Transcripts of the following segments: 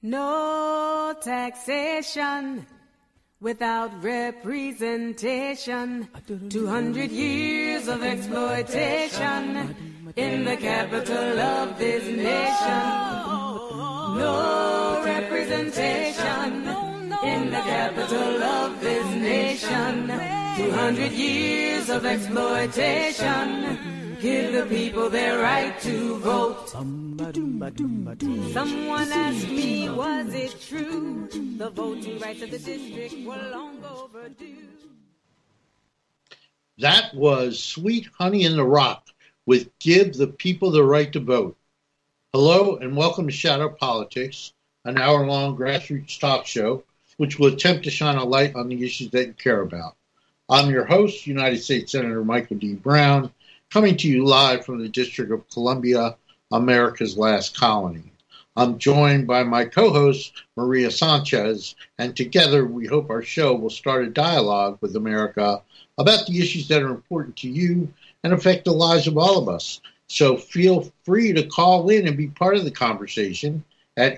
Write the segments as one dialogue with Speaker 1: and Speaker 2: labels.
Speaker 1: No taxation without representation. 200 years of exploitation in the capital of this nation. No representation in the capital of this nation. 200 years of exploitation. Give the people their right to vote. Someone asked me, was it true? The voting rights of the district were long overdue.
Speaker 2: That was Sweet Honey in the Rock with Give the People the Right to Vote. Hello and welcome to Shadow Politics, an hour-long grassroots talk show which will attempt to shine a light on the issues that you care about. I'm your host, United States Senator Michael D. Brown, coming to you live from the District of Columbia, America's last colony. I'm joined by my co-host, Maria Sanchez, and together we hope our show will start a dialogue with America about the issues that are important to you and affect the lives of all of us. So feel free to call in and be part of the conversation at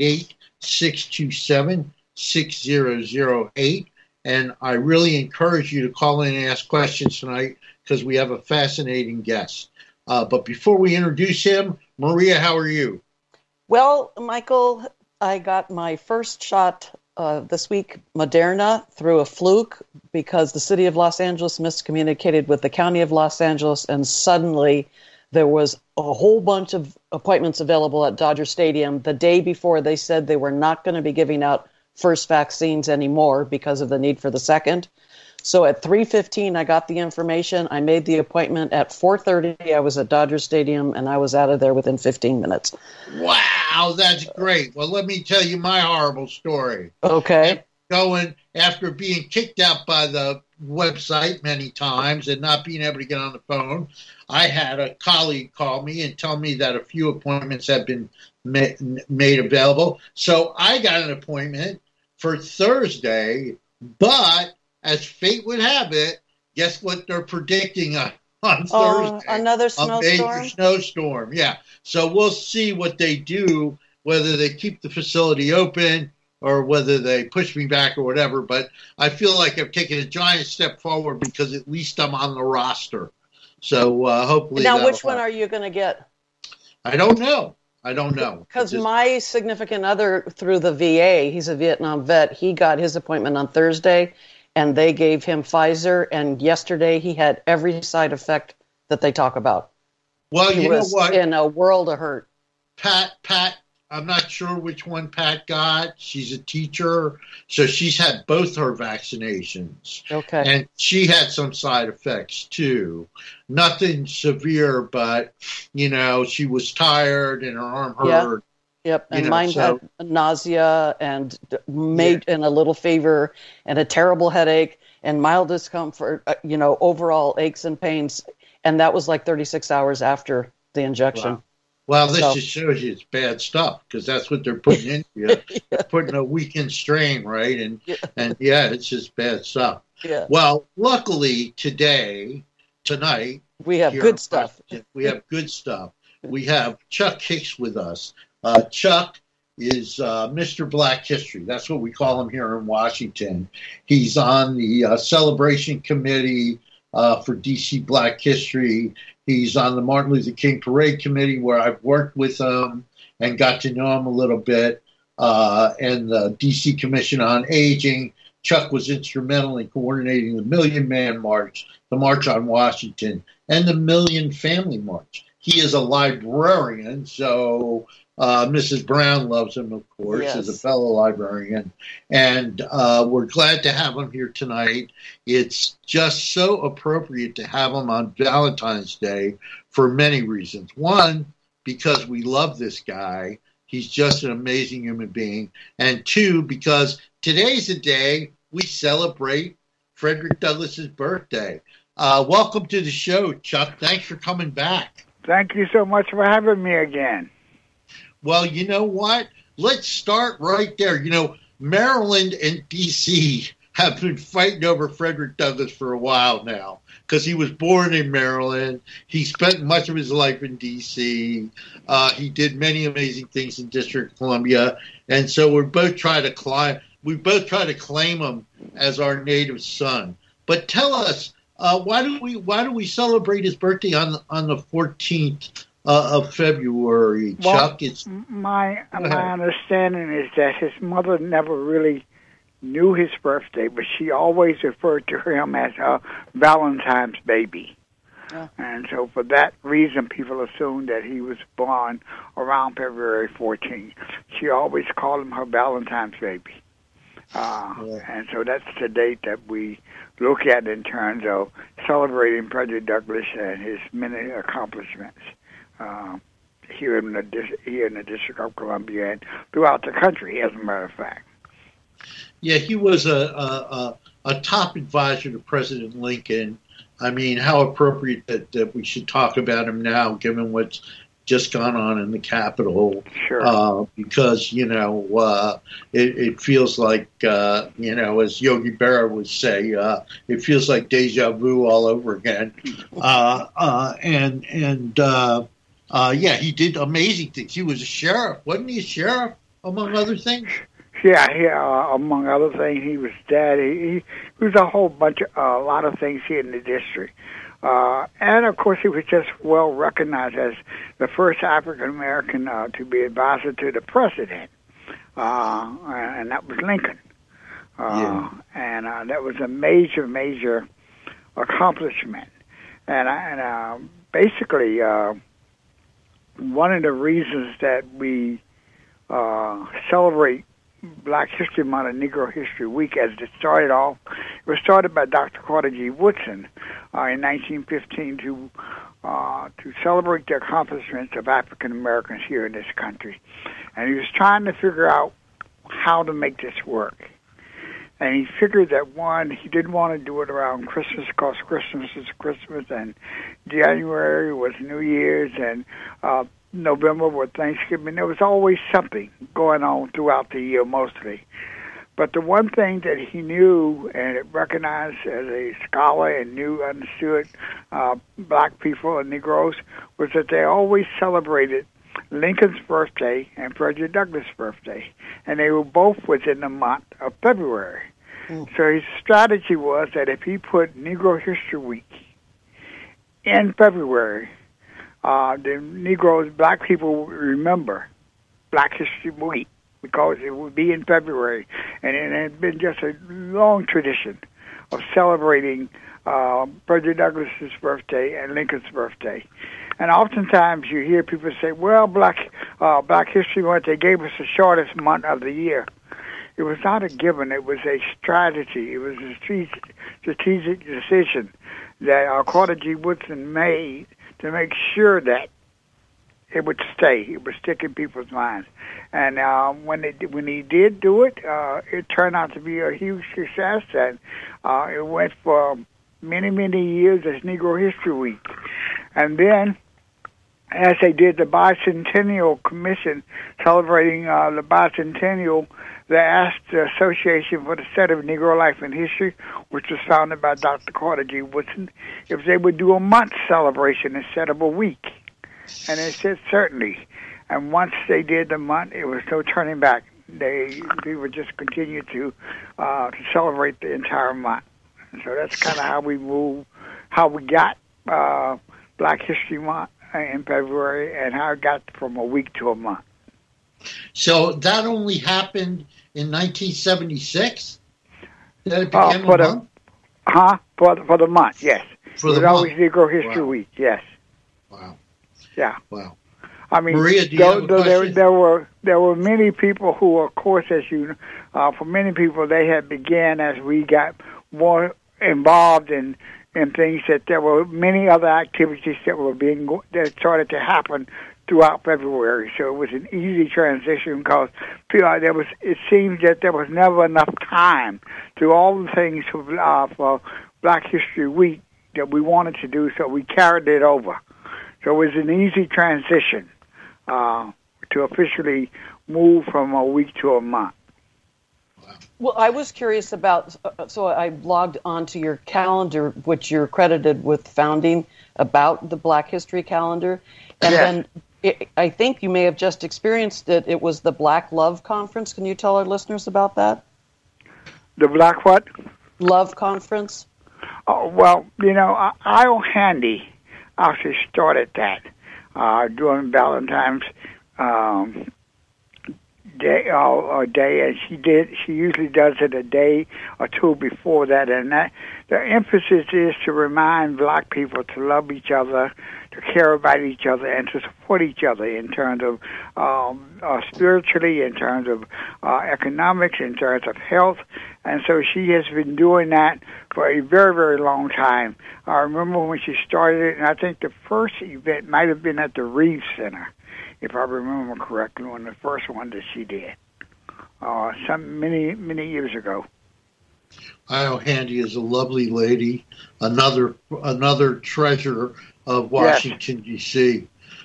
Speaker 2: 888-627-6008. And I really encourage you to call in and ask questions tonight because we have a fascinating guest. But before we introduce him, Maria, how are you?
Speaker 3: Well, Michael, I got my first shot this week, Moderna, through a fluke because the city of Los Angeles miscommunicated with the county of Los Angeles, and suddenly there was a whole bunch of appointments available at Dodger Stadium the day before they said they were not going to be giving out first vaccines anymore because of the need for the second. So at 3:15, I got the information. I made the appointment at 4:30. I was at Dodger Stadium, and I was out of there within 15 minutes.
Speaker 2: Wow, that's great. Well, let me tell you my horrible story.
Speaker 3: Okay.
Speaker 2: After being kicked out by the website many times and not being able to get on the phone, I had a colleague call me and tell me that a few appointments had been made available. So I got an appointment for Thursday, but as fate would have it, guess what they're predicting on Thursday?
Speaker 3: Another snowstorm?
Speaker 2: A major snowstorm, yeah. So we'll see what they do, whether they keep the facility open or whether they push me back or whatever. But I feel like I've taken a giant step forward because at least I'm on the roster. So hopefully.
Speaker 3: Now, which one are you going to get?
Speaker 2: I don't know.
Speaker 3: Because my significant other through the VA, he's a Vietnam vet, he got his appointment on Thursday, and they gave him Pfizer, and yesterday he had every side effect that they talk about.
Speaker 2: Well,
Speaker 3: he was in a world of hurt.
Speaker 2: Pat, I'm not sure which one Pat got. She's a teacher, so she's had both her vaccinations.
Speaker 3: Okay.
Speaker 2: And she had some side effects, too. Nothing severe, but, she was tired and her arm hurt.
Speaker 3: Yep, and mine had nausea and and a little fever and a terrible headache and mild discomfort, overall aches and pains. And that was like 36 hours after the injection.
Speaker 2: Wow. Well, this just shows you it's bad stuff because that's what they're putting into you. They're putting a weakened strain, right? And it's just bad stuff.
Speaker 3: Yeah.
Speaker 2: Well, luckily tonight,
Speaker 3: we have good stuff.
Speaker 2: We have good stuff. We have Chuck Hicks with us. Chuck is Mr. Black History. That's what we call him here in Washington. He's on the celebration committee for DC Black History. He's on the Martin Luther King Parade Committee, where I've worked with him and got to know him a little bit, and the DC Commission on Aging. Chuck was instrumental in coordinating the Million Man March, the March on Washington, and the Million Family March. He is a librarian, so Mrs. Brown loves him, of course, as a fellow librarian. And we're glad to have him here tonight. It's just so appropriate to have him on Valentine's Day for many reasons. One, because we love this guy. He's just an amazing human being. And two, because today's the day we celebrate Frederick Douglass's birthday. Welcome to the show, Chuck. Thanks for coming back.
Speaker 4: Thank you so much for having me again.
Speaker 2: Well, you know what? Let's start right there. Maryland and D.C. have been fighting over Frederick Douglass for a while now because he was born in Maryland. He spent much of his life in D.C. He did many amazing things in District of Columbia, and so we both try to claim him as our native son. But tell us, why do we celebrate his birthday on the 14th of February, Chuck?
Speaker 4: My understanding is that his mother never really knew his birthday, but she always referred to him as her Valentine's baby. Yeah. And so for that reason, people assumed that he was born around February 14th. She always called him her Valentine's baby. And so that's the date that we look at in terms of celebrating Frederick Douglass and his many accomplishments here in the District of Columbia and throughout the country, as a matter of fact.
Speaker 2: Yeah, he was a top advisor to President Lincoln. I mean, how appropriate that we should talk about him now, given what's just gone on in the Capitol.
Speaker 4: Sure.
Speaker 2: Because, it feels like, as Yogi Berra would say, it feels like deja vu all over again. Yeah, he did amazing things. He was a sheriff. Wasn't he a sheriff, among other things?
Speaker 4: Yeah, among other things, he was dad. He was a whole bunch of a lot of things here in the district, and of course, he was just well recognized as the first African American to be advisor to the president, and that was Lincoln. And that was a major accomplishment. And basically, one of the reasons that we celebrate Black History Month and Negro History Week, as it started off, it was started by Dr. Carter G. Woodson in 1915 to celebrate the accomplishments of African Americans here in this country. And he was trying to figure out how to make this work. And he figured that, one, he didn't want to do it around Christmas because Christmas is Christmas, and January was New Year's, and November was Thanksgiving. There was always something going on throughout the year, mostly. But the one thing that he knew and recognized as a scholar and understood black people and Negroes was that they always celebrated Lincoln's birthday and Frederick Douglass' birthday, and they were both within the month of February. So his strategy was that if he put Negro History Week in February, the Negroes, black people, would remember Black History Week because it would be in February, and it had been just a long tradition of celebrating Frederick Douglass's birthday and Lincoln's birthday. And oftentimes you hear people say, "Well, Black History Month, they gave us the shortest month of the year." It was not a given; it was a strategy. It was a strategic decision that Carter G. Woodson made to make sure that it would stay. It would stick in people's minds. And when he did do it, it turned out to be a huge success. And it went for many years as Negro History Week. And then, as they did the Bicentennial Commission celebrating the bicentennial, they asked the Association for the Study of Negro Life and History, which was founded by Dr. Carter G. Woodson, if they would do a month celebration instead of a week. And they said certainly. And once they did the month, it was no turning back. They would just continue to celebrate the entire month. And so that's kind of how we got Black History Month in February, and how it got from a week to a month.
Speaker 2: So that only happened in 1976? That it became a month?
Speaker 4: For the month, yes.
Speaker 2: For the
Speaker 4: month. It was always Negro History Week, yes.
Speaker 2: Wow.
Speaker 4: Yeah.
Speaker 2: Wow.
Speaker 4: I mean,
Speaker 2: Maria, do you have a question?
Speaker 4: there were many people who, of course, as you for many people, they had began as we got more involved in things, that there were many other activities that started to happen throughout February. So it was an easy transition because it seems that there was never enough time to all the things for Black History Week that we wanted to do, so we carried it over. So it was an easy transition to officially move from a week to a month.
Speaker 3: Well, I was curious about, so I logged onto your calendar, which you're credited with founding, about the Black History Calendar. And then I think you may have just experienced it. It was the Black Love Conference. Can you tell our listeners about that?
Speaker 4: The Black what?
Speaker 3: Love Conference.
Speaker 4: Oh, well, Io Handy actually started that during Valentine's day, and she usually does it a day or two before that, and that the emphasis is to remind Black people to love each other, to care about each other, and to support each other in terms of spiritually, in terms of economics, in terms of health. And so she has been doing that for a very, very long time. I remember when she started it, and I think the first event might have been at the Reeves Center, if I remember correctly, on the first one that she did, many years ago.
Speaker 2: Io Handy is a lovely lady, another treasure of Washington, D.C.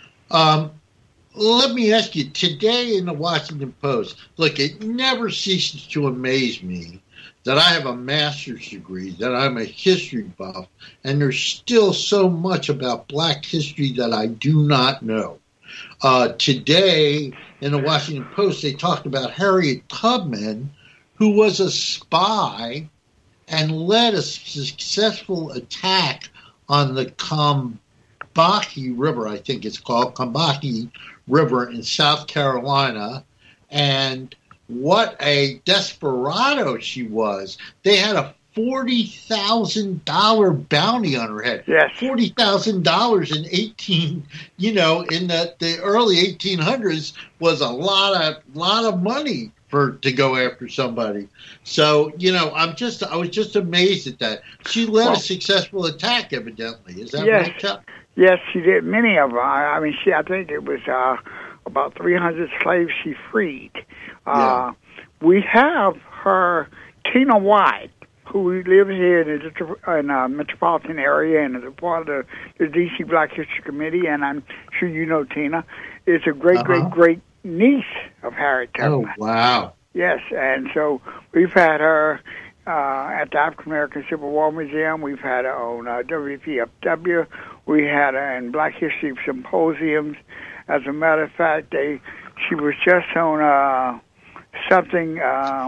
Speaker 2: Let me ask you, today in the Washington Post, look, it never ceases to amaze me that I have a master's degree, that I'm a history buff, and there's still so much about Black history that I do not know. Today in the Washington Post, they talked about Harriet Tubman, who was a spy and led a successful attack on the Combahee River, I think it's called, Combahee River in South Carolina. And what a desperado she was. They had a $40,000 bounty on her head.
Speaker 4: Yes.
Speaker 2: $40,000 in the early 1800s was a lot of money to go after somebody. So, I was just amazed at that. She led a successful attack, evidently. Is that right, Chuck?
Speaker 4: Yes, she did. Many of them. I think it was about 300 slaves she freed. We have her, Tina White, who lives here in the metropolitan area and is a part of the D.C. Black History Committee, and I'm sure you know Tina, is a great niece of Harriet Tubman.
Speaker 2: Oh, wow.
Speaker 4: Yes, and so we've had her at the African American Civil War Museum. We've had her on WPFW. We had her in Black History Symposiums. As a matter of fact, she was just on something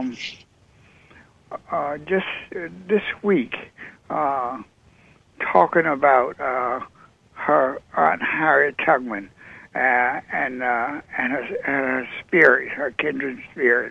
Speaker 4: just this week talking about her Aunt Harriet Tubman and her spirit, her kindred spirit,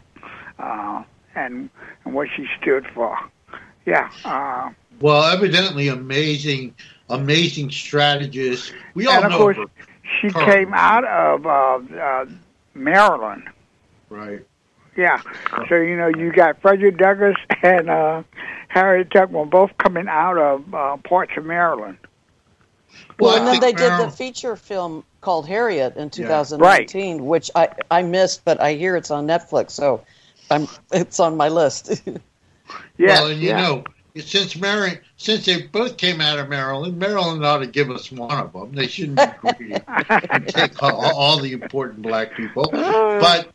Speaker 4: and what she stood for. Yeah.
Speaker 2: Well, evidently amazing strategist. We all
Speaker 4: know. And of course, she came out of Maryland.
Speaker 2: Right.
Speaker 4: Yeah. So, you got Frederick Douglass and Harriet Tubman both coming out of parts of Maryland.
Speaker 3: Well, and then they did the feature film called Harriet in 2019, which I missed, but I hear it's on Netflix, so it's on my list.
Speaker 2: Well, and since they both came out of Maryland ought to give us one of them. They shouldn't be greedy and take all the important Black people. But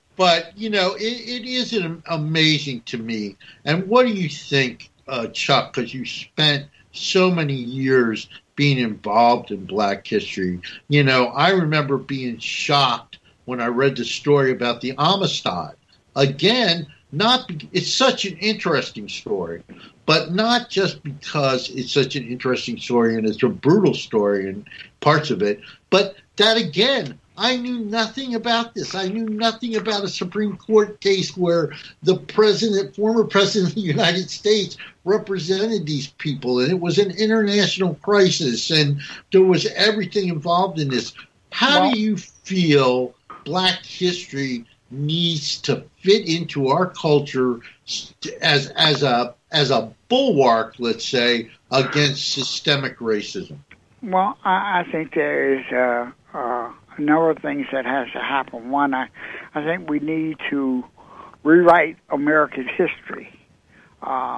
Speaker 2: it is amazing to me. And what do you think, Chuck? Because you spent so many years being involved in Black history. I remember being shocked when I read the story about the Amistad. Again, it's such an interesting story, but not just because it's such an interesting story and it's a brutal story in parts of it, but that, again, I knew nothing about this. I knew nothing about a Supreme Court case where the former president of the United States represented these people, and it was an international crisis, and there was everything involved in this. How do you feel Black history needs to fit into our culture as a bulwark, let's say, against systemic racism?
Speaker 4: Well, I think there is a number of things that has to happen. One, I think we need to rewrite American history.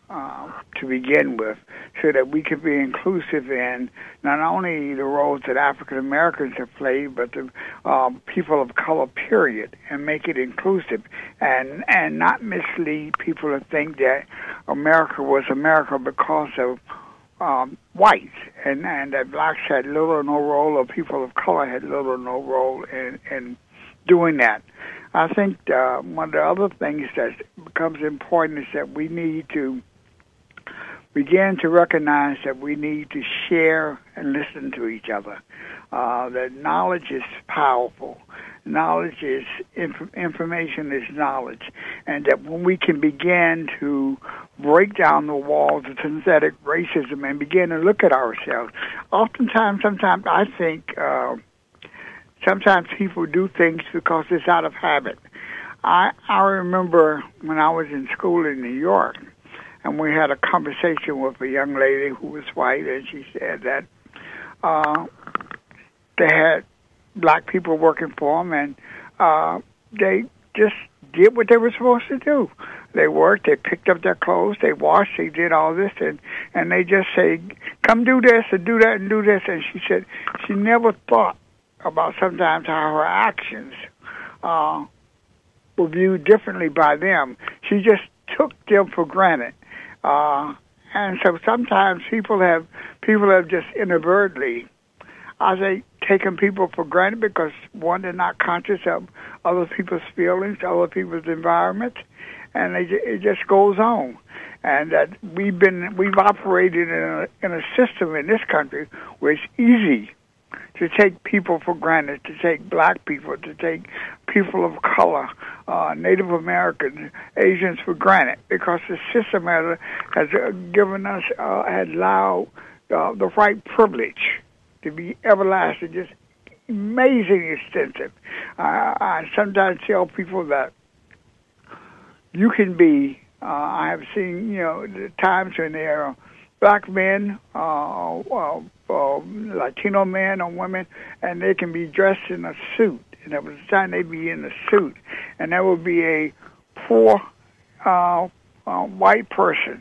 Speaker 4: to begin with, so that we could be inclusive in not only the roles that African Americans have played, but the people of color, period, and make it inclusive, and not mislead people to think that America was America because of whites, and that blacks had little or no role, or people of color had little or no role in doing that. I think one of the other things that becomes important is that we need to begin to recognize that we need to share and listen to each other. That knowledge is powerful. Knowledge is information is knowledge, and that when we can begin to break down the walls of synthetic racism and begin to look at ourselves, sometimes I think sometimes people do things because it's out of habit. I remember when I was in school in New York, and we had a conversation with a young lady who was white, and she said that they had black people working for them, and they just did what they were supposed to do. They worked, they picked up their clothes, they washed, they did all this, and they just say, come do this and do that and do this. And she said she never thought about sometimes how her actions were viewed differently by them. She just took them for granted. And so sometimes people have just inadvertently, I say, taken people for granted because, one, they're not conscious of other people's feelings, other people's environment, and it just goes on. And that we've operated in a system in this country where it's easy to take people for granted, to take black people, to take people of color, Native Americans, Asians for granted, because the system has given us, has allowed the right privilege to be everlasting, just amazingly extensive. I sometimes tell people that you can be, I have seen, the times when there are black men, Latino men or women, and they can be dressed in a suit. And there was a time they'd be in a suit, and there would be a poor white person,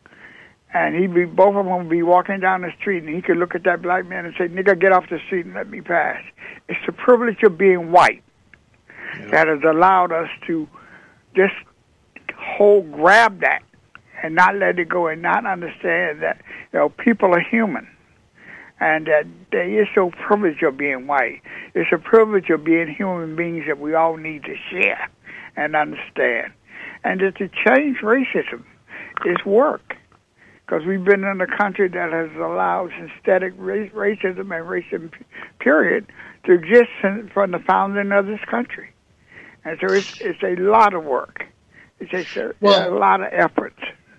Speaker 4: and both of them would be walking down the street, and he could look at that black man and say, "Nigga, get off the street and let me pass." It's the privilege of being white that has allowed us to just grab that and not let it go, and not understand that people are human, and that there is no privilege of being white. It's a privilege of being human beings that we all need to share and understand. And that to change racism is work, because we've been in a country that has allowed synthetic racism and racism, period, to exist from the founding of this country. And so it's a lot of work. It's a lot of effort.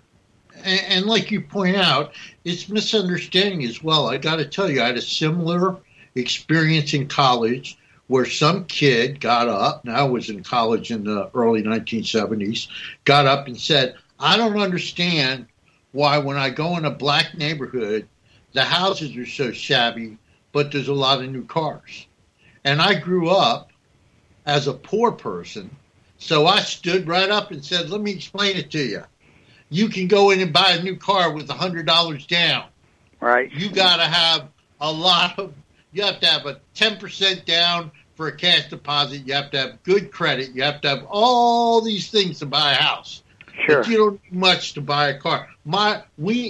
Speaker 2: And like you point out, it's misunderstanding as well. I got to tell you, I had a similar experience in college where some kid got up, and I was in college in the early 1970s, got up and said, "I don't understand why when I go in a black neighborhood, the houses are so shabby, but there's a lot of new cars." And I grew up as a poor person, so I stood right up and said, "Let me explain it to you. You can go in and buy a new car with $100 down.
Speaker 4: Right.
Speaker 2: You got to have you have to have a 10% down for a cash deposit. You have to have good credit. You have to have all these things to buy a house.
Speaker 4: Sure.
Speaker 2: But you don't need much to buy a car." My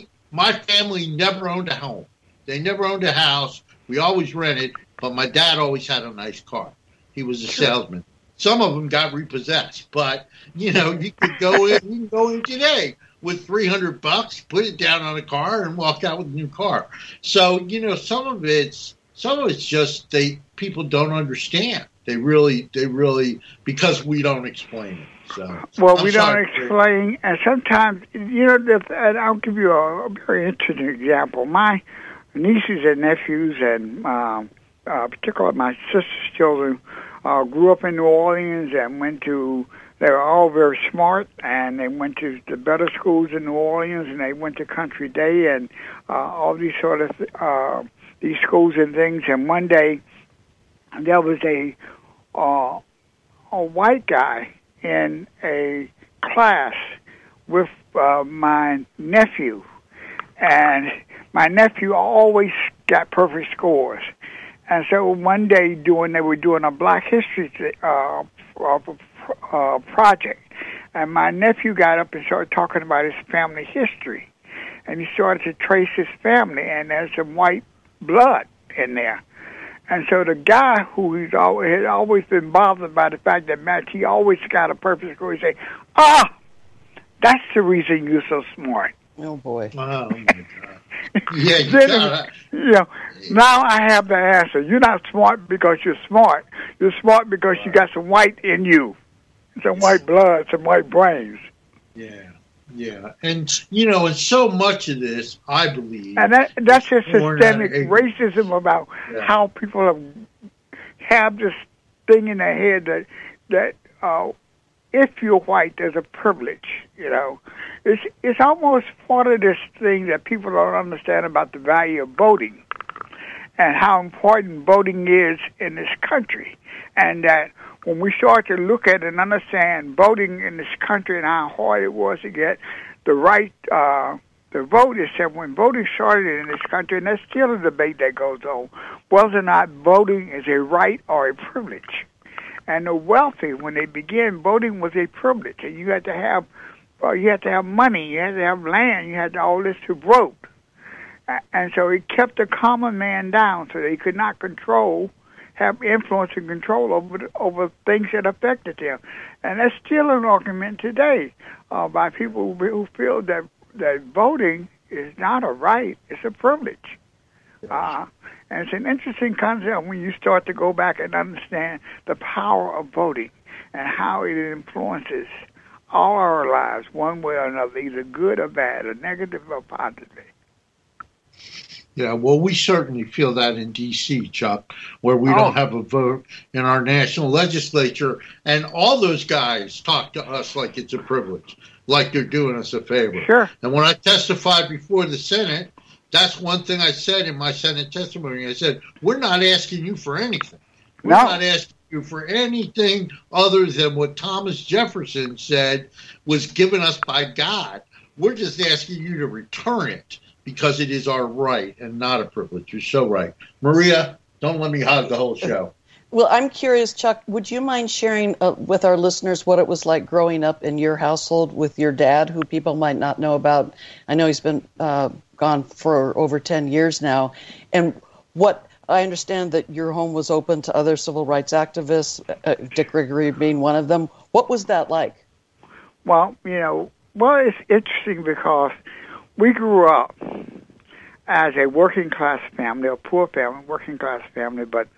Speaker 2: family never owned a home. They never owned a house. We always rented, but my dad always had a nice car. He was a salesman. Some of them got repossessed, but you could go in. You can go in today with $300, put it down on a car, and walk out with a new car. So some of it's just people don't understand. They really, because we don't explain it. So
Speaker 4: we don't explain, and sometimes and I'll give you a very interesting example. My nieces and nephews, and particularly my sister's children, grew up in New Orleans and they were all very smart, and they went to the better schools in New Orleans, and they went to Country Day and all these sort of these schools and things. And one day there was a white guy in a class with my nephew, and my nephew always got perfect scores. And so one day, they were doing a Black History project, and my nephew got up and started talking about his family history, and he started to trace his family, and there's some white blood in there. And so the guy who had always been bothered by the fact that Matt, he always got a perfect score, he said, that's the reason you're so smart.
Speaker 3: Oh, boy.
Speaker 2: Oh, my God. Yeah,
Speaker 4: now I have the answer. You're not smart because you're smart. You're smart because you got some white in you, some white blood, some white brains.
Speaker 2: Yeah. And, and so much of this, I believe... And
Speaker 4: that's just systemic racism about how people have this thing in their head that if you're white, there's a privilege, It's almost part of this thing that people don't understand about the value of voting and how important voting is in this country. And that when we start to look at and understand voting in this country and how hard it was to get the right to vote, is that when voting started in this country, and there's still a debate that goes on, whether or not voting is a right or a privilege. And the wealthy, when they began, voting was a privilege, and you had to have money, you had to have land, you had all this to vote. And so it kept the common man down, so they could not have influence and control over things that affected them. And that's still an argument today by people who feel that voting is not a right, it's a privilege. And it's an interesting concept when you start to go back and understand the power of voting and how it influences all our lives one way or another, either good or bad, or negative or positive.
Speaker 2: Yeah, well, we certainly feel that in D.C., Chuck, where we don't have a vote in our national legislature, and all those guys talk to us like it's a privilege, like they're doing us a favor.
Speaker 4: Sure.
Speaker 2: And when I testified before the Senate, that's one thing I said in my Senate testimony. I said, we're not asking you for anything. We're not asking you for anything other than what Thomas Jefferson said was given us by God. We're just asking you to return it because it is our right and not a privilege. You're so right. Maria, don't let me hog the whole show.
Speaker 3: Well, I'm curious, Chuck, would you mind sharing with our listeners what it was like growing up in your household with your dad, who people might not know about? I know he's been gone for over 10 years now. And what I understand that your home was open to other civil rights activists, Dick Gregory being one of them. What was that like?
Speaker 4: Well, it's interesting because we grew up as a working class family, a poor family, working class family, but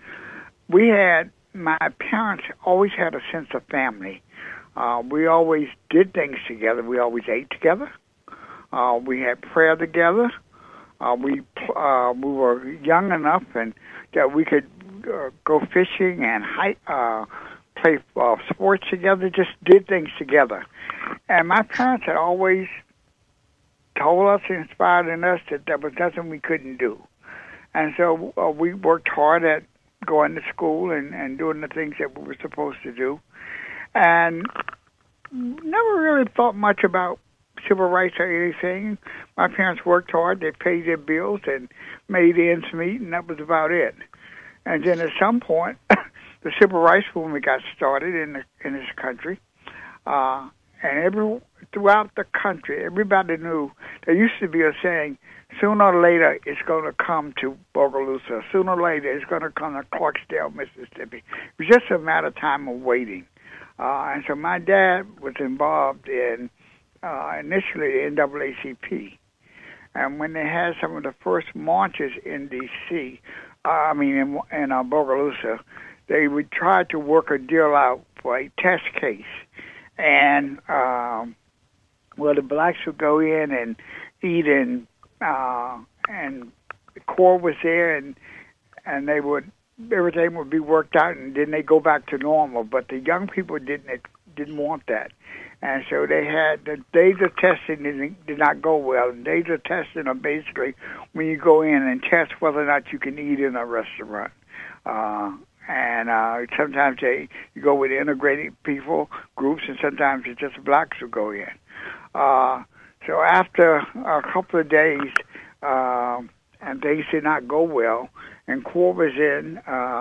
Speaker 4: my parents always had a sense of family. We always did things together. We always ate together. We had prayer together. We were young enough and that we could go fishing and play sports together, just did things together. And my parents had always told us, inspired in us, that there was nothing we couldn't do. And so we worked hard at going to school and doing the things that we were supposed to do. And never really thought much about civil rights or anything. My parents worked hard. They paid their bills and made ends meet, and that was about it. And then at some point, the civil rights movement got started in this country. And throughout the country, everybody knew. There used to be a saying, sooner or later it's going to come to Bogalusa. Sooner or later it's going to come to Clarksdale, Mississippi. It was just a matter of time of waiting. And so my dad was involved in initially the NAACP. And when they had some of the first marches in D.C., in Bogalusa, they would try to work a deal out for a test case. And the blacks would go in and eat, and the Corps was there, and everything would be worked out, and then they go back to normal. But the young people didn't want that, and so they had the days of testing did not go well. And days of testing are basically when you go in and test whether or not you can eat in a restaurant. And sometimes you go with integrated people, groups, and sometimes it's just blacks who go in. So after a couple of days, and things did not go well, and court was in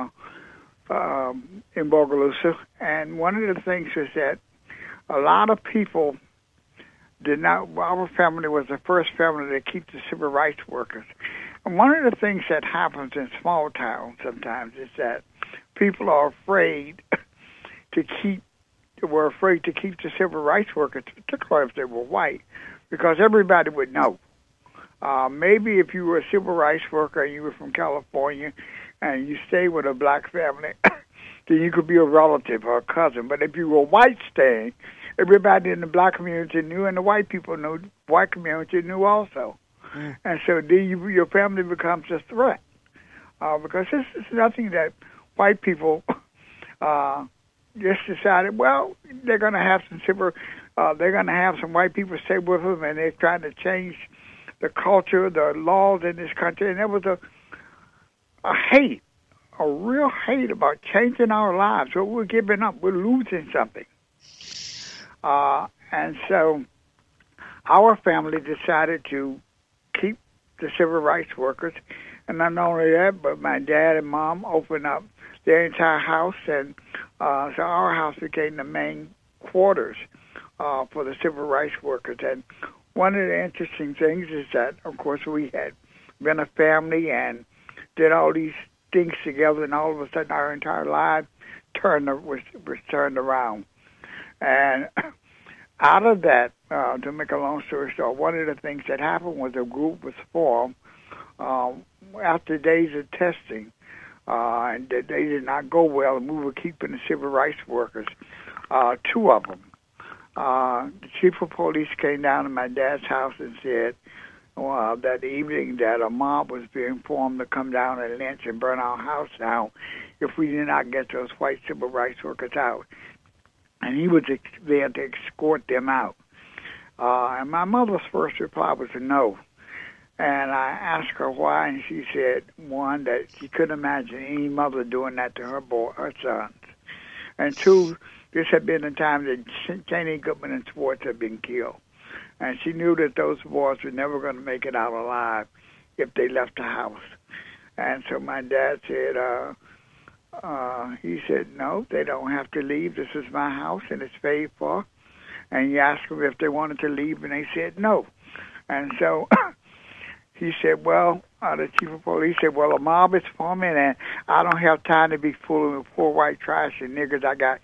Speaker 4: Bogalusa, and one of the things was that a lot of people did not. Our family was the first family to keep the civil rights workers. And one of the things that happens in small towns sometimes is that people are afraid were afraid to keep the civil rights workers, particularly if they were white, because everybody would know. Maybe if you were a civil rights worker and you were from California and you stayed with a black family, then you could be a relative or a cousin. But if you were white staying, everybody in the black community knew, and the white people knew. The white community knew also. Mm. And so then your family becomes a threat, because this is nothing that white people just decided. Well, they're going to have they're going to have some white people stay with them, and they're trying to change the culture, the laws in this country. And there was a hate, a real hate about changing our lives. So we're giving up. We're losing something. And so our family decided to keep the civil rights workers. And not only that, but my dad and mom opened up their entire house. And so our house became the main quarters for the civil rights workers. And one of the interesting things is that, of course, we had been a family and did all these things together, and all of a sudden our entire life was turned around. And out of that, to make a long story short, one of the things that happened was a group was formed after days of testing, and they did not go well, and we were keeping the civil rights workers, two of them. The chief of police came down to my dad's house and said that evening that a mob was being formed to come down and lynch and burn our house down if we did not get those white civil rights workers out. And he was there to escort them out. And my mother's first reply was no. And I asked her why, and she said, one, that she couldn't imagine any mother doing that to her sons. And two, this had been the time that Cheney, Goodman, and Schwartz had been killed. And she knew that those boys were never going to make it out alive if they left the house. And so my dad said, he said, no, they don't have to leave. This is my house, and it's paid for. And he asked them if they wanted to leave, and they said no. And so he said, well, the chief of police said, well, a mob is forming, and I don't have time to be fooling with poor white trash and niggers. I got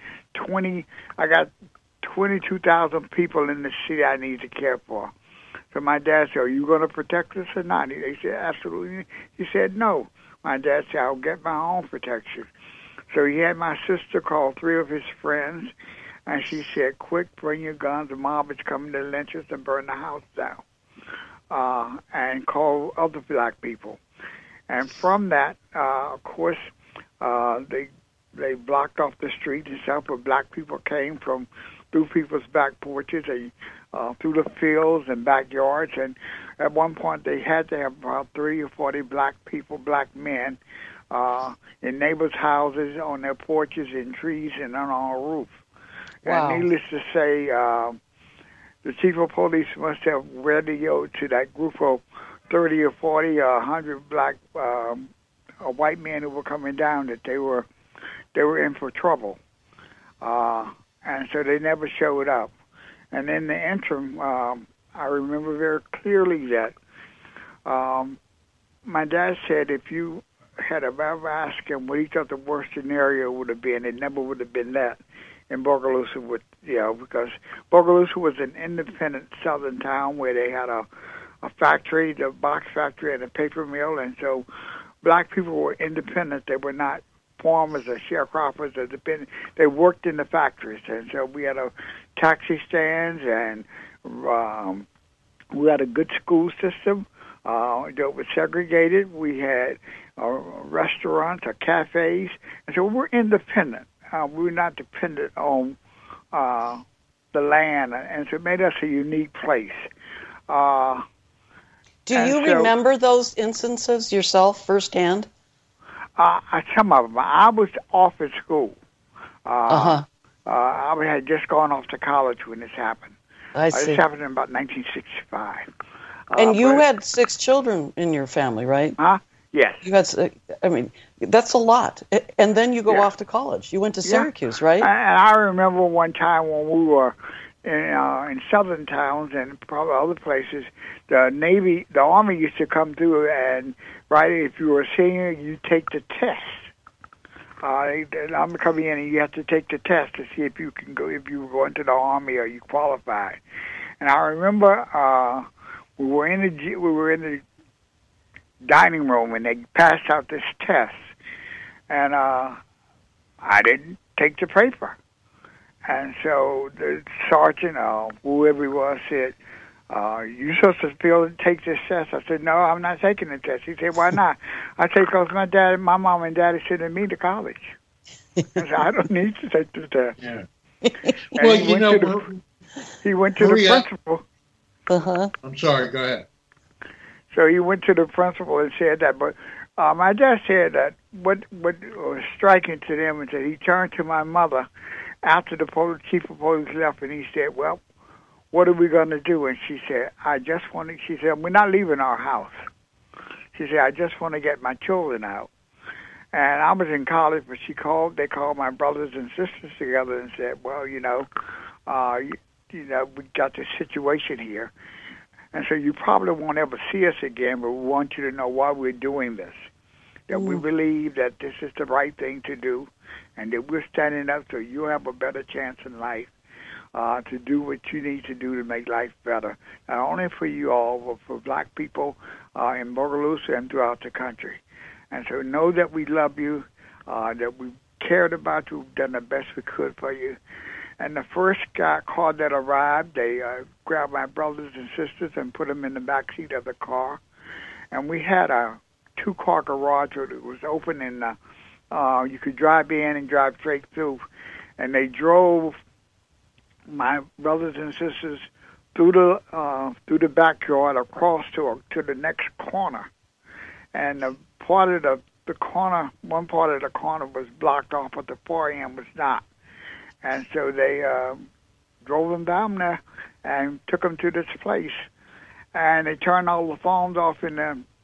Speaker 4: 22,000 people in the city I need to care for. So my dad said, are you going to protect us or not? They said, absolutely. He said, no. My dad said, I'll get my own protection. So he had my sister call 3 of his friends, and she said, quick, bring your guns. The mob is coming to lynch us and burn the house down. And call other black people. And from that, of course, they blocked off the street and stuff, but black people came through people's back porches and through the fields and backyards. And at one point, they had to have about 30 or 40 black people, black men, in neighbors' houses, on their porches, in trees, and on our roof. Wow. And needless to say, the chief of police must have radioed to that group of 30 or 40 or 100 black white men who were coming down that they were in for trouble. And so they never showed up. And in the interim, I remember very clearly that my dad said if you had ever asked him what he thought the worst scenario would have been, it never would have been that in Bogalusa, because Bogalusa was an independent southern town where they had a factory, the box factory, and a paper mill, and so black people were independent. They were not farmers or sharecroppers or dependent. They worked in the factories, and so we had a taxi stands, and we had a good school system that was segregated. We had restaurants or cafes, and so we were independent. We were not dependent on the land, and so it made us a unique place.
Speaker 3: Do you remember those instances yourself firsthand?
Speaker 4: Some of them. I was off at school. I had just gone off to college when this happened.
Speaker 3: I see.
Speaker 4: This happened in about 1965.
Speaker 3: And you had 6 children in your family, right?
Speaker 4: Huh? Yes.
Speaker 3: You had, I mean, that's a lot. And then you go off to college. You went to Syracuse, right?
Speaker 4: And I remember one time when we were in southern towns and probably other places, the Army used to come through, and if you were a senior, you take the test. The Army come in and you have to take the test to see if you can go, if you were going to the Army or you qualified. And I remember we were in the dining room and they passed out this test, and I didn't take the paper. And so the sergeant, whoever he was, said, "You supposed to be able to take this test?" I said, "No, I'm not taking the test." He said, "Why not?" I said, "Because my mom and daddy sending me to college." I said, "I don't need to take the test."
Speaker 2: Yeah.
Speaker 4: Well, he went to
Speaker 2: Maria,
Speaker 4: the principal.
Speaker 2: I'm sorry, go ahead.
Speaker 4: So he went to the principal and said that. But my dad said that what was striking to them is that he turned to my mother after the chief of police left, and he said, "Well, what are we going to do?" And she said, she said, "We're not leaving our house." She said, "I just want to get my children out." And I was in college, but they called my brothers and sisters together and said, "Well, we got this situation here. And so you probably won't ever see us again, but we want you to know why we're doing this. That we believe that this is the right thing to do, and that we're standing up so you have a better chance in life to do what you need to do to make life better, not only for you all, but for black people in Bogalusa and throughout the country. And so know that we love you, that we cared about you, we've done the best we could for you." And the first car that arrived, they grabbed my brothers and sisters and put them in the back seat of the car. And we had a 2-car garage that was open, and you could drive in and drive straight through. And they drove my brothers and sisters through the backyard across to the next corner. And one part of the corner was blocked off, but the far end was not. And so they drove them down there and took them to this place, and they turned all the phones off in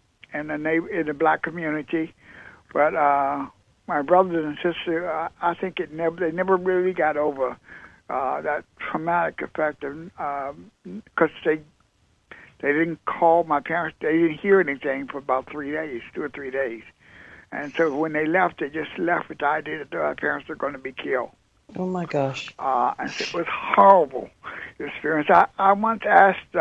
Speaker 4: the black community. But my brothers and sisters, I think they never really got over that traumatic effect, because they didn't call my parents. They didn't hear anything for about 2 or 3 days, and so when they left, they just left with the idea that their parents were going to be killed.
Speaker 3: Oh, my gosh.
Speaker 4: And it was horrible experience. I once asked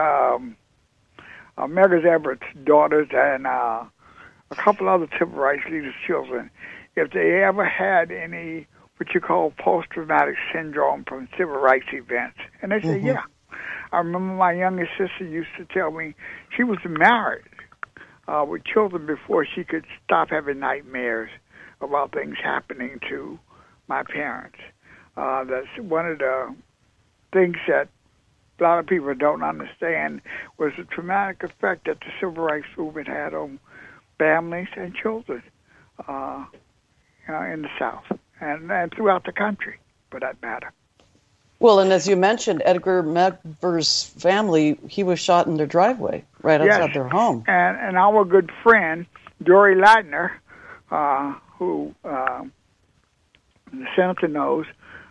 Speaker 4: Medgar Everett's daughters and a couple other civil rights leaders' children if they ever had any what you call post-traumatic syndrome from civil rights events. And they said, yeah. I remember my youngest sister used to tell me she was married with children before she could stop having nightmares about things happening to my parents. That's one of the things that a lot of people don't understand was the traumatic effect that the civil rights movement had on families and children in the South and throughout the country, for that matter.
Speaker 3: Well, and as you mentioned, Edgar Medgar's family, he was shot in their driveway right outside their home.
Speaker 4: And our good friend, Dory Ladner, who the senator knows,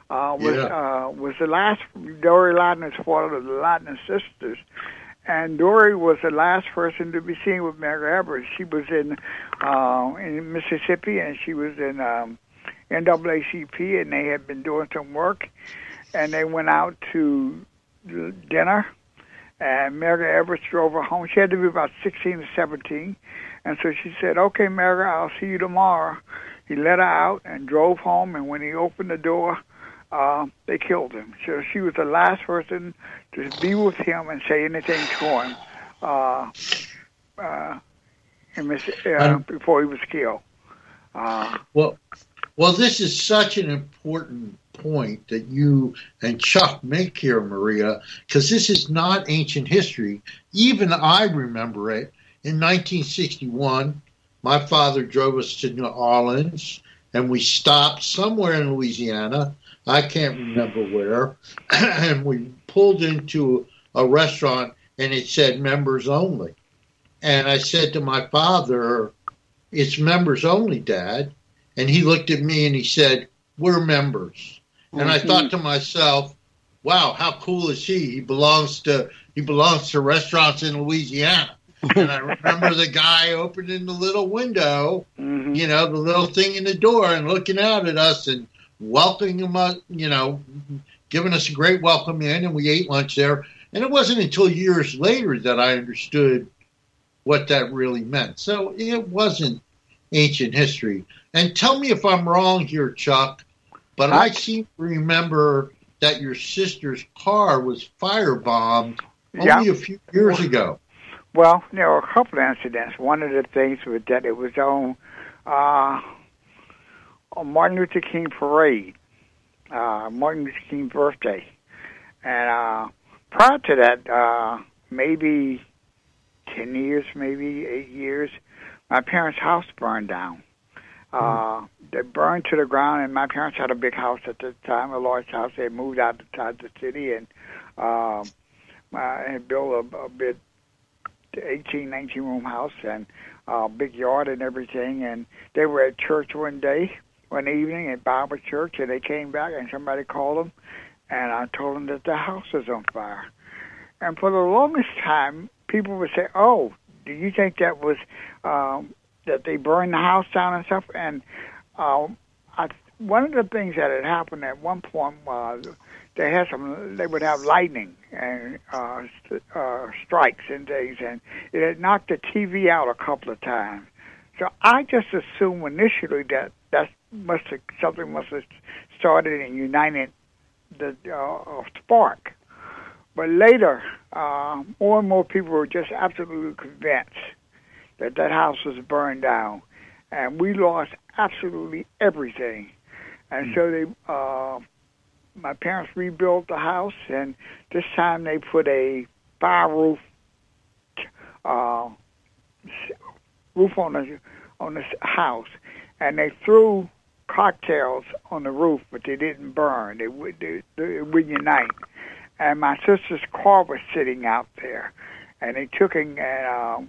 Speaker 4: was the last. Dory Ladner's father of the Ladner sisters, and Dory was the last person to be seen with Medgar Evers. She was in Mississippi, and she was in NAACP, and they had been doing some work, and they went out to dinner, and Medgar Evers drove her home. She had to be about 16 or 17, and so she said, "Okay, Medgar, I'll see you tomorrow." He let her out and drove home, and when he opened the door, they killed him. So she was the last person to be with him and say anything to him before he was killed.
Speaker 2: Well, this is such an important point that you and Chuck make here, Maria, because this is not ancient history. Even I remember it. In 1961, my father drove us to New Orleans, and we stopped somewhere in Louisiana I can't remember where, and we pulled into a restaurant and it said members only. And I said to my father, "It's members only, Dad." And he looked at me and he said, "We're members." And I thought to myself, wow, how cool is he? He belongs to restaurants in Louisiana. And I remember the guy opening the little window, you know, the little thing in the door, and looking out at us and welcoming him up, you know, giving us a great welcome in, and we ate lunch there. And it wasn't until years later that I understood what that really meant. So it wasn't ancient history. And tell me if I'm wrong here, Chuck, but I seem to remember that your sister's car was firebombed only a few years ago.
Speaker 4: Well, there were a couple of incidents. One of the things was that it was on Martin Luther King parade, Martin Luther King's birthday. And prior to that, maybe 10 years, maybe 8 years, my parents' house burned down. They burned to the ground, and my parents had a big house at the time, a large house. They moved outside the city and had built a big 18, 19-room house and a big yard and everything. And they were at church one evening at Bible church, and they came back, and somebody called them, and I told them that the house was on fire. And for the longest time, people would say, "Oh, do you think that was that they burned the house down and stuff?" And one of the things that had happened at one point was they would have lightning and strikes and things, and it had knocked the TV out a couple of times. So I just assumed initially that something must have started and united the spark. But later, more and more people were just absolutely convinced that house was burned down, and we lost absolutely everything. And so my parents rebuilt the house, and this time they put a fire roof on the house, and they threw cocktails on the roof, but they didn't burn. They would unite. And my sister's car was sitting out there, and they took it and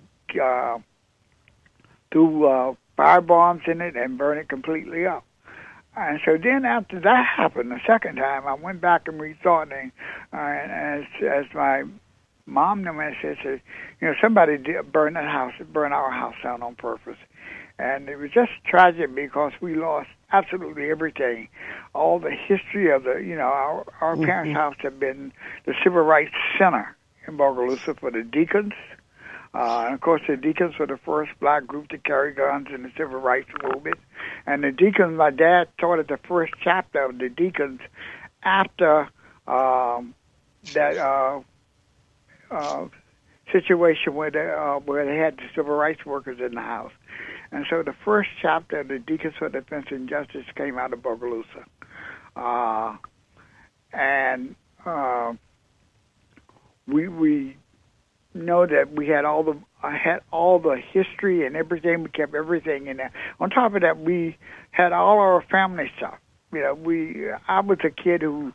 Speaker 4: threw fire bombs in it and burned it completely up. And so then after that happened the second time, I went back and rethought it. And as my mom said, somebody did burn our house down on purpose. And it was just tragic because we lost absolutely everything. All the history of our parents' house had been the Civil Rights Center in Bogalusa for the Deacons. And of course, the Deacons were the first black group to carry guns in the Civil Rights movement. And the Deacons, my dad started the first chapter of the Deacons after that situation where they had the civil rights workers in the house. And so the first chapter of the Deacons for Defense and Justice came out of Bogalusa. We know that we had all the history and everything. We kept everything in there. On top of that, we had all our family stuff. I was a kid who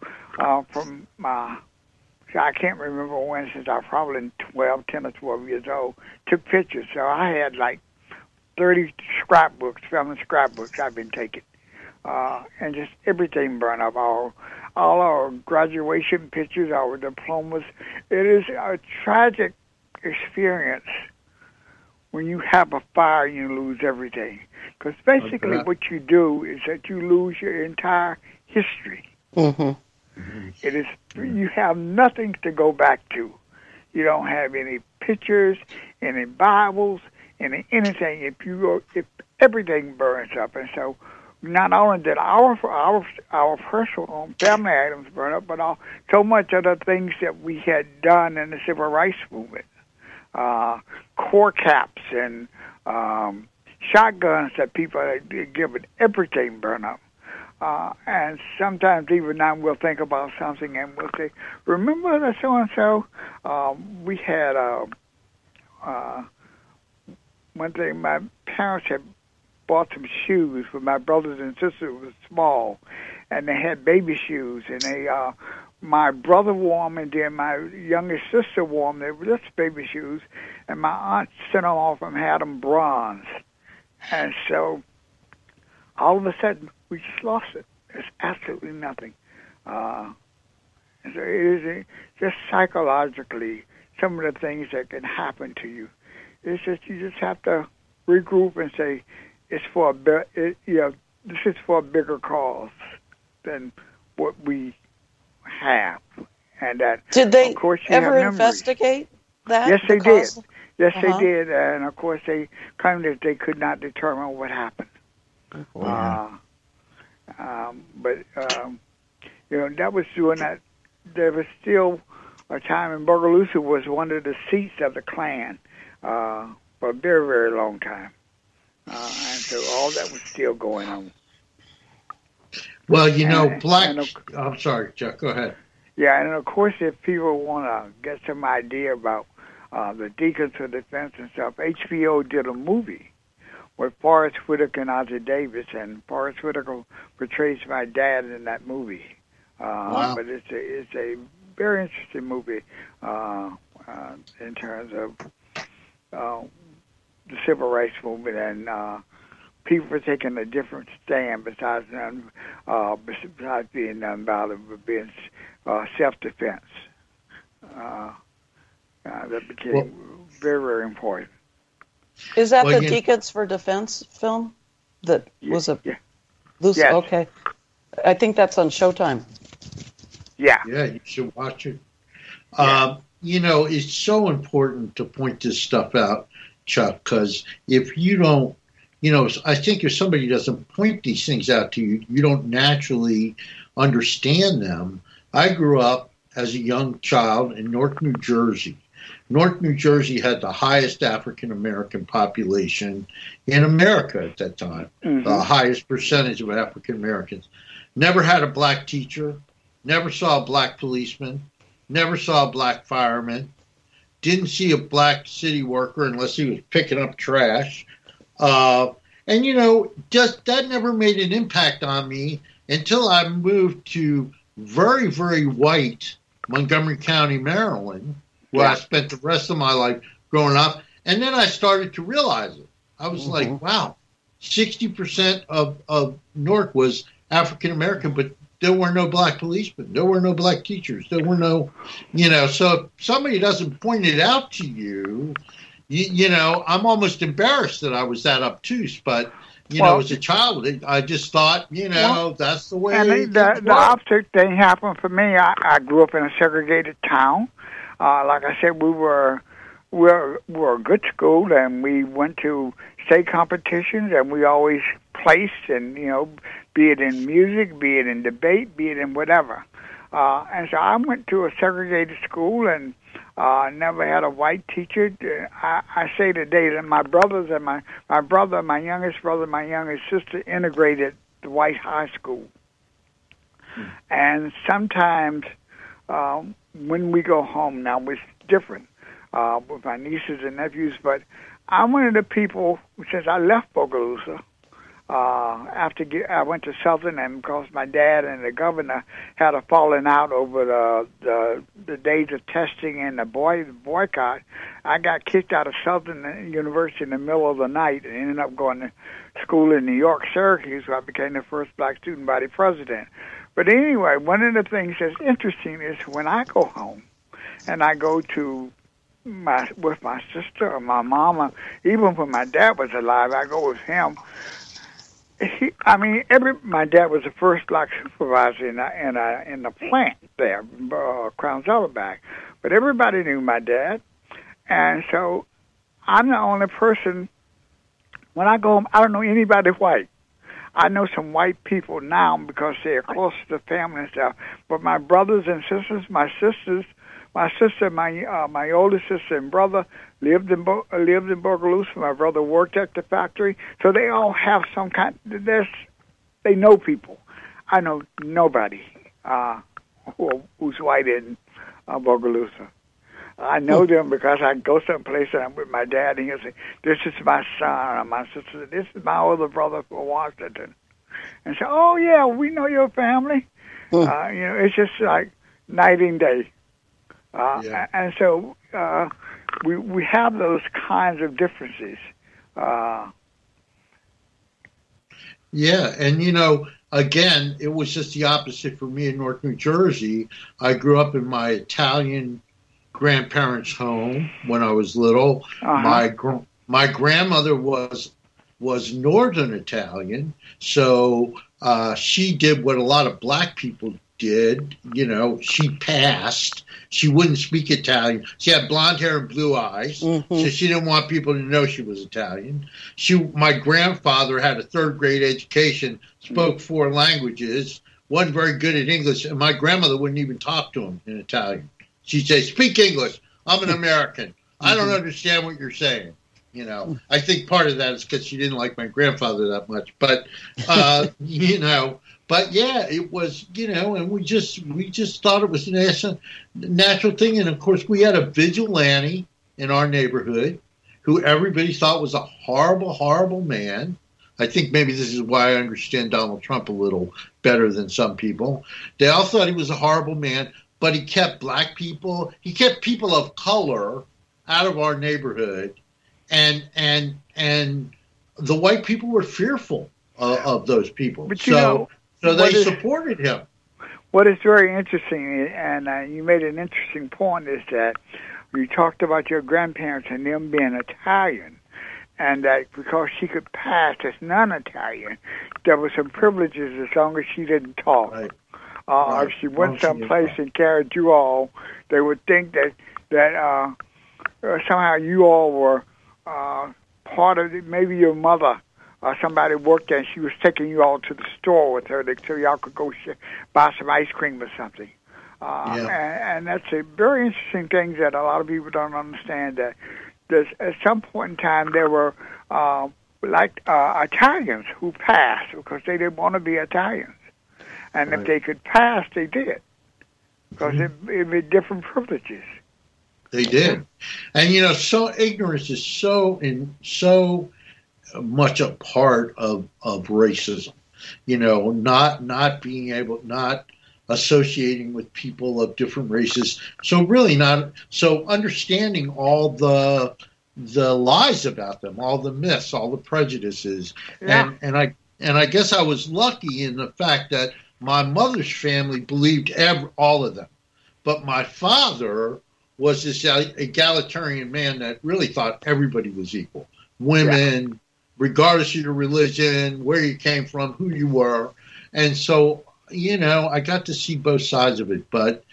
Speaker 4: I can't remember when, since I was probably 10 or 12 years old, took pictures. So I had like 30 scrapbooks, family scrapbooks I've been taking. And just everything burned up. All our graduation pictures, our diplomas. It is a tragic experience when you have a fire and you lose everything. Because basically what you do is that you lose your entire history.
Speaker 3: Mm-hmm.
Speaker 4: It is, you have nothing to go back to. You don't have any pictures, any Bibles, anything. If everything burns up, and so not only did our personal family items burn up, but so much of the things that we had done in the civil rights movement, core caps and shotguns that people had given, everything burned up. And sometimes even now we'll think about something and we'll say, remember that so-and-so? We had one thing, my parents had bought some shoes for my brothers and sisters who were small. and they had baby shoes, and they my brother wore them, and then my youngest sister wore them. They were just baby shoes, and my aunt sent them off and had them bronze. And so all of a sudden, we just lost it. There's absolutely nothing. So it is just psychologically some of the things that can happen to you. It's just you just have to regroup and say it's for this is for a bigger cause than what we have. And that
Speaker 3: did they
Speaker 4: of course,
Speaker 3: ever investigate that?
Speaker 4: Yes, they did. Yes,
Speaker 3: Uh-huh.
Speaker 4: they did, and of course they claimed that they could not determine what happened. But that was doing that. There was still a time in Bogalusa was one of the seats of the Klan for a very, very long time, and so all that was still going on.
Speaker 2: Well, I'm sorry, Chuck. Go ahead.
Speaker 4: Yeah, and of course, if people want to get some idea about the Deacons of Defense and stuff, HBO did a movie with Forrest Whitaker and Ozzie Davis, and Forrest Whitaker portrays my dad in that movie.
Speaker 2: Wow.
Speaker 4: But it's a very interesting movie in terms of the civil rights movement and people are taking a different stand besides being nonviolent, but being self-defense. That became very, very important.
Speaker 3: Is that the Deacons for Defense film? That was a loose.
Speaker 4: Yes.
Speaker 3: Okay, I think that's on Showtime.
Speaker 4: Yeah.
Speaker 2: Yeah, you should watch it.
Speaker 4: Yeah.
Speaker 2: It's so important to point this stuff out, Chuck, because if you don't, I think if somebody doesn't point these things out to you, you don't naturally understand them. I grew up as a young child in Newark, New Jersey. Newark, New Jersey had the highest African-American population in America at that time, the highest percentage of African-Americans. Never had a black teacher, never saw a black policeman, never saw a black fireman, didn't see a black city worker unless he was picking up trash. Just that never made an impact on me until I moved to very, very white Montgomery County, Maryland, where I spent the rest of my life growing up. And then I started to realize it. I was like, wow, 60% of Newark was African-American, but there were no black policemen. There were no black teachers. There were no, so if somebody doesn't point it out to you, I'm almost embarrassed that I was that obtuse, but as a child, I just thought, that's the way.
Speaker 4: And the opposite thing happened for me. I grew up in a segregated town. Like I said, we were a good school, and we went to state competitions, and we always placed, and be it in music, be it in debate, be it in whatever. And so I went to a segregated school, and never had a white teacher. I say today that my brothers and my brother, my youngest brother, my youngest sister integrated the white high school. And sometimes when we go home now, it's different with my nieces and nephews, but I'm one of the people, since I left Bogalusa, after I went to Southern, and because my dad and the governor had a falling out over the days of testing and the boycott, I got kicked out of Southern University in the middle of the night and ended up going to school in New York, Syracuse, where I became the first black student body president. But anyway, one of the things that's interesting is when I go home and I go to with my sister or my mama, even when my dad was alive, I go with him. My dad was the first black supervisor in the plant there, Crown Zellerbach. But everybody knew my dad, and so I'm the only person. When I go home, I don't know anybody white. I know some white people now because they're close to the family and stuff. But my brothers and sisters, my sister, my oldest sister and brother lived in Bogalusa. My brother worked at the factory, so they all have some kind. They know people. I know nobody who's white in Bogalusa. I know them because I go someplace and I'm with my dad, and he'll say, "This is my son," or my sister, "This is my older brother from Washington." and say, "Oh yeah, we know your family." It's just like night and day. And so we have those kinds of differences.
Speaker 2: Yeah, and again, it was just the opposite for me in North New Jersey. I grew up in my Italian grandparents' home when I was little. My grandmother was Northern Italian, so she did what a lot of black people did. She passed. She wouldn't speak Italian. She had blonde hair and blue eyes, so she didn't want people to know she was Italian. My grandfather had a third-grade education, spoke 4 languages, wasn't very good at English, and my grandmother wouldn't even talk to him in Italian. She'd say, "Speak English. I'm an American. I don't understand what you're saying." I think part of that is because she didn't like my grandfather that much. But, but yeah, it was, and we just thought it was a natural thing. And of course, we had a vigilante in our neighborhood who everybody thought was a horrible, horrible man. I think maybe this is why I understand Donald Trump a little better than some people. They all thought he was a horrible man, but he kept black people, he kept people of color out of our neighborhood. And the white people were fearful of those people.
Speaker 4: But
Speaker 2: so they supported him.
Speaker 4: What is very interesting, and you made an interesting point, is that you talked about your grandparents and them being Italian, and that because she could pass as non-Italian, there were some privileges as long as she didn't talk.
Speaker 2: Right.
Speaker 4: If she went someplace and carried you all, they would think that somehow you all were part of it. Maybe your mother or somebody worked there and she was taking you all to the store with her so y'all could go buy some ice cream or something. And that's a very interesting thing that a lot of people don't understand, that at some point in time there were Italians who passed because they didn't want to be Italians. And if they could pass, they did, because it made different privileges.
Speaker 2: They did. And, so ignorance is so much a part of racism, not being able, not associating with people of different races. So really so understanding all the lies about them, all the myths, all the prejudices.
Speaker 4: Yeah.
Speaker 2: And I guess I was lucky in the fact that my mother's family believed all of them. But my father was this egalitarian man that really thought everybody was equal. Women, regardless of your religion, where you came from, who you were. And so, I got to see both sides of it. But,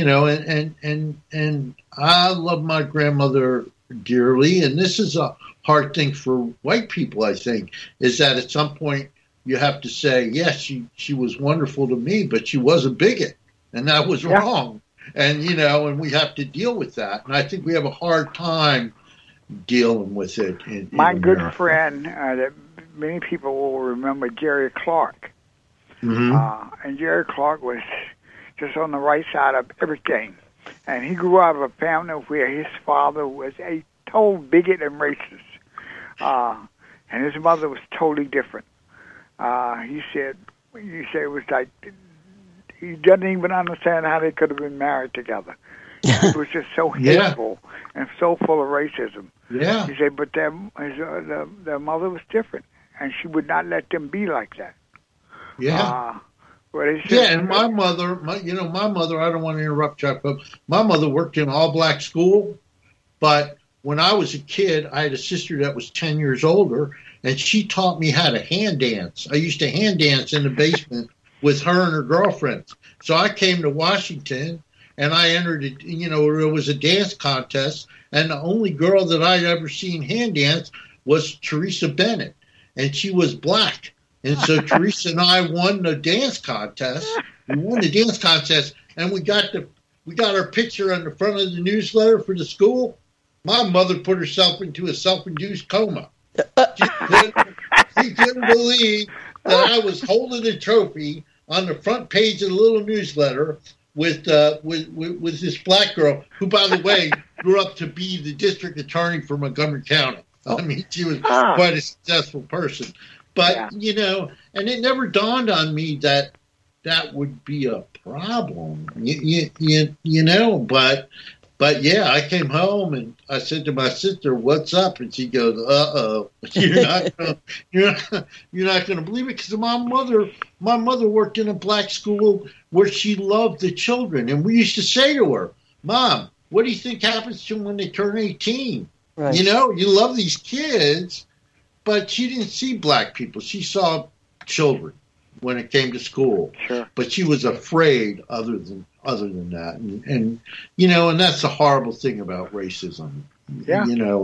Speaker 2: and I love my grandmother dearly. And this is a hard thing for white people, I think, is that at some point you have to say, yes, she was wonderful to me, but she was a bigot. And that was wrong. And, and we have to deal with that. And I think we have a hard time dealing with it.
Speaker 4: My good friend, that many people will remember, Jerry Clark. And Jerry Clark was just on the right side of everything. And he grew out of a family where his father was a total bigot and racist. And his mother was totally different. He said it was like, he doesn't even understand how they could have been married together. It was just so hateful and so full of racism.
Speaker 2: Yeah.
Speaker 4: He said, but their mother was different, and she would not let them be like that.
Speaker 2: Yeah. And my mother, I don't want to interrupt you, but my mother worked in all-black school, but when I was a kid, I had a sister that was 10 years older, and she taught me how to hand dance. I used to hand dance in the basement with her and her girlfriends. So I came to Washington, and I entered, there was a dance contest, and the only girl that I'd ever seen hand dance was Teresa Bennett, and she was black. And so Teresa and I won the dance contest. We won the dance contest, and we got our picture on the front of the newsletter for the school. My mother put herself into a self-induced coma. She couldn't believe that I was holding a trophy on the front page of the little newsletter with this black girl who, by the way, grew up to be the district attorney for Montgomery County. I mean, she was quite a successful person. But, and it never dawned on me that that would be a problem, but yeah, I came home and I said to my sister, "What's up?" And she goes, "Uh-oh, you're not going to believe it," because my mother worked in a black school where she loved the children, and we used to say to her, "Mom, what do you think happens to them when they turn 18? Right. You love these kids," but she didn't see black people; she saw children when it came to school.
Speaker 4: Sure.
Speaker 2: But she was afraid other than that. And that's the horrible thing about racism.
Speaker 4: Yeah.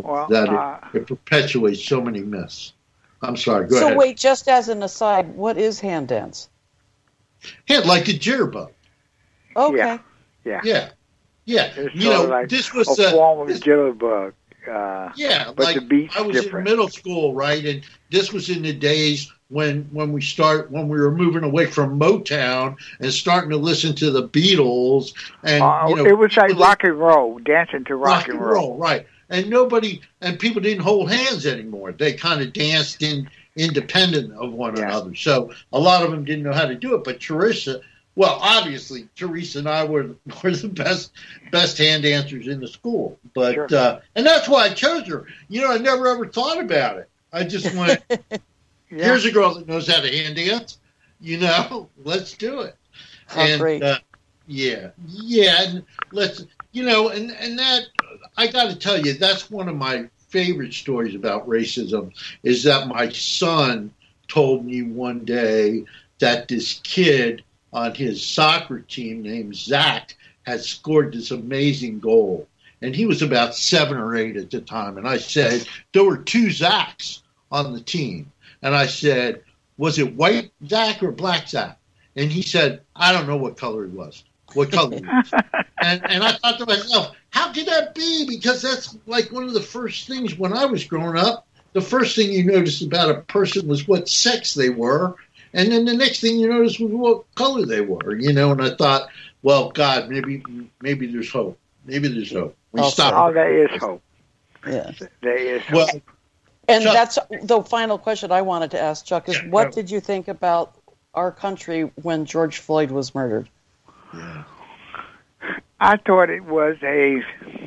Speaker 2: It perpetuates so many myths. I'm sorry, go ahead.
Speaker 3: So wait, just as an aside, what is hand dance?
Speaker 2: Like a jitterbug.
Speaker 3: Okay.
Speaker 2: Yeah.
Speaker 4: It's
Speaker 2: this was
Speaker 4: a form of jitterbug. But the beat's
Speaker 2: I was
Speaker 4: different.
Speaker 2: in middle school, right? And this was in the days when we were moving away from Motown and starting to listen to the Beatles, and
Speaker 4: it was like rock and roll, dancing to rock and roll,
Speaker 2: right? And people didn't hold hands anymore. They kind of danced independent of one another. So a lot of them didn't know how to do it. But Teresa, obviously Teresa and I were the best hand dancers in the school. But
Speaker 4: sure.
Speaker 2: And that's why I chose her. I never ever thought about it. I just went. Here's a girl that knows how to hand dance. Let's do it.
Speaker 3: Great.
Speaker 2: And let's, and that, I got to tell you, that's one of my favorite stories about racism, is that my son told me one day that this kid on his soccer team named Zach had scored this amazing goal. And he was about 7 or 8 at the time. And I said, there were 2 Zachs on the team. And I said, was it white Zach or black Zach? And he said, I don't know what color he was. And I thought to myself, how could that be? Because that's like one of the first things when I was growing up. The first thing you noticed about a person was what sex they were. And then the next thing you noticed was what color they were, And I thought, well, God, maybe there's hope. Maybe there's hope.
Speaker 4: There is hope.
Speaker 3: Yes.
Speaker 4: There is hope.
Speaker 2: Well,
Speaker 3: and
Speaker 2: Chuck,
Speaker 3: that's the final question I wanted to ask, Chuck, is what did you think about our country when George Floyd was murdered?
Speaker 2: Yeah.
Speaker 4: I thought it was an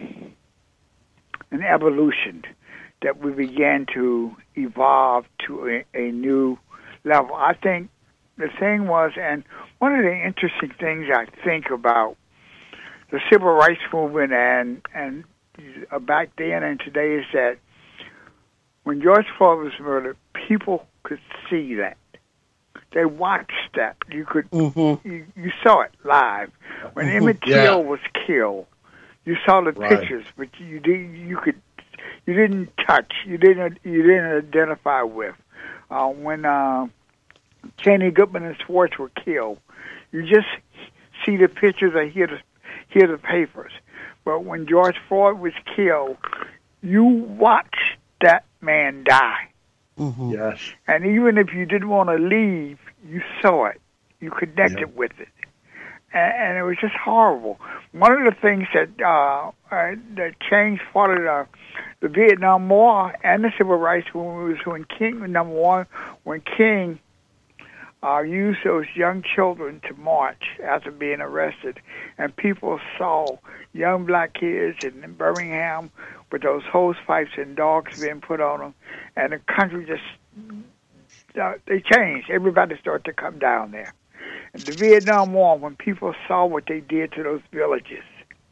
Speaker 4: evolution that we began to evolve to a new level. I think the thing was, and one of the interesting things I think about the civil rights movement and back then and today is that when George Floyd was murdered, people could see that. They watched that. You could, you saw it live. When Emmett Till was killed, you saw the pictures, but you didn't touch, you didn't identify with. When Cheney, Goodman, and Swartz were killed, you just see the pictures or hear the papers. But when George Floyd was killed, you watched that man die.
Speaker 3: Mm-hmm.
Speaker 2: Yes.
Speaker 4: And even if you didn't want to leave, you saw it. You connected with it. And it was just horrible. One of the things that changed part of the Vietnam War and the Civil Rights Movement was when King, number one, when King used those young children to march after being arrested, and people saw young black kids in Birmingham with those hose pipes and dogs being put on them, and the country just they changed. Everybody started to come down there. And the Vietnam War, when people saw what they did to those villages,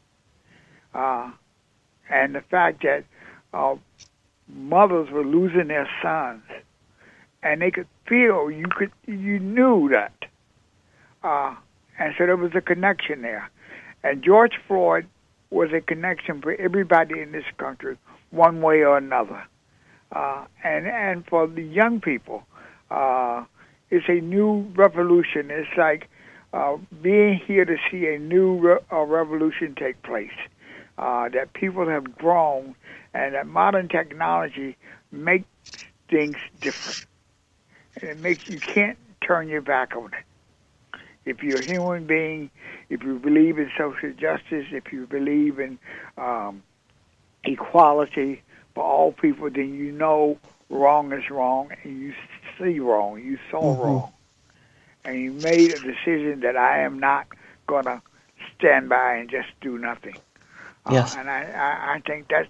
Speaker 4: and the fact that mothers were losing their sons, and they could feel, you knew that, and so there was a connection there. And George Floyd was a connection for everybody in this country, one way or another. And for the young people, it's a new revolution. It's like being here to see a new revolution take place. That people have grown, and that modern technology makes things different. And it makes you can't turn your back on it. If you're a human being, if you believe in social justice, if you believe in equality for all people, then you know wrong is wrong, and you see wrong, you saw wrong, and you made a decision that I am not going to stand by and just do nothing.
Speaker 3: Yes.
Speaker 4: And I think that's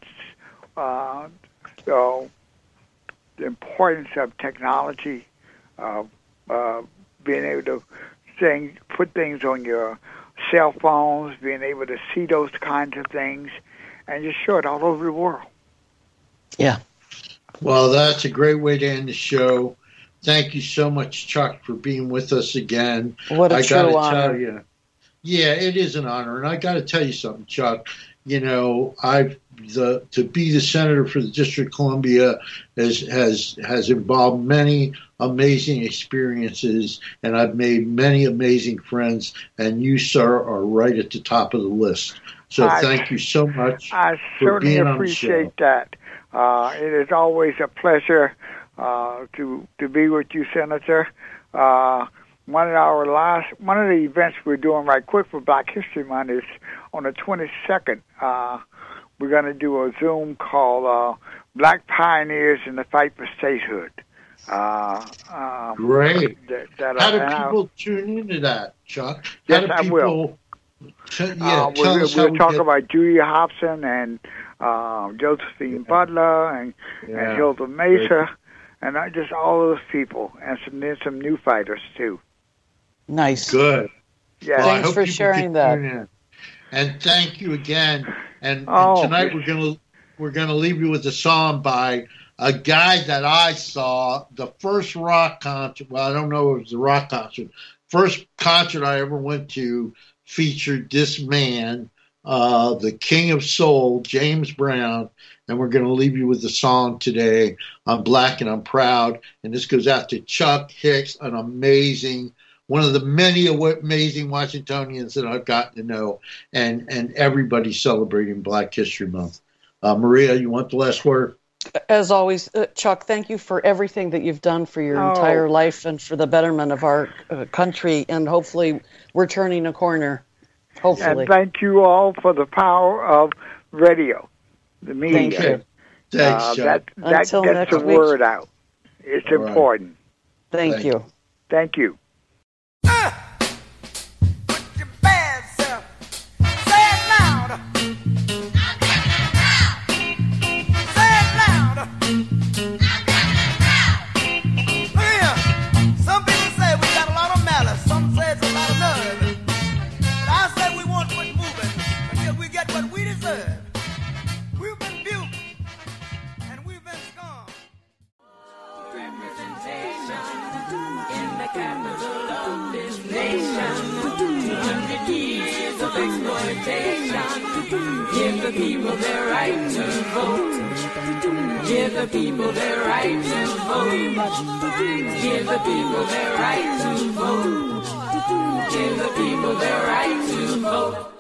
Speaker 4: so the importance of technology, of being able to put things on your cell phones, being able to see those kinds of things, and just show it all over the world.
Speaker 3: Yeah.
Speaker 2: Well, that's a great way to end the show. Thank you so much, Chuck, for being with us again.
Speaker 3: What a true honor.
Speaker 2: Tell you, yeah, it is an honor, and I got to tell you something, Chuck. You know, to be the senator for the District of Columbia has involved many amazing experiences, and I've made many amazing friends, and you, sir, are right at the top of the list. So thank you so much.
Speaker 4: I certainly appreciate that. It is always a pleasure to be with you, Senator. One of the events we're doing right quick for Black History Month is on the 22nd. We're going to do a Zoom called Black Pioneers in the Fight for Statehood.
Speaker 2: Great. How do people tune into that, Chuck?
Speaker 4: Yes, I will. We'll talk about Julia Hobson and Josephine Butler and Hilda Mesa and just all those people, and some new fighters too.
Speaker 3: Nice.
Speaker 2: Good.
Speaker 4: Yeah.
Speaker 2: Well,
Speaker 3: thanks for sharing that.
Speaker 2: And thank you again. And tonight we're gonna leave you with a song by a guy that I saw the first rock concert. Well, I don't know if it was a rock concert. First concert I ever went to featured this man, the King of Soul, James Brown. And we're going to leave you with the song today. I'm Black and I'm Proud. And this goes out to Chuck Hicks, one of the many amazing Washingtonians that I've gotten to know, and everybody celebrating Black History Month. Maria, you want the last word?
Speaker 3: As always, Chuck, thank you for everything that you've done for your entire life and for the betterment of our country. And hopefully we're turning a corner. Hopefully.
Speaker 4: And thank you all for the power of radio, the media.
Speaker 3: Thank you.
Speaker 2: Thanks, Chuck.
Speaker 4: That gets the word out. It's important.
Speaker 3: Thank you.
Speaker 4: Thank you.
Speaker 1: Give the people their right to vote. Give the people their right to vote. Give the people their right to vote. Give the people their right to vote.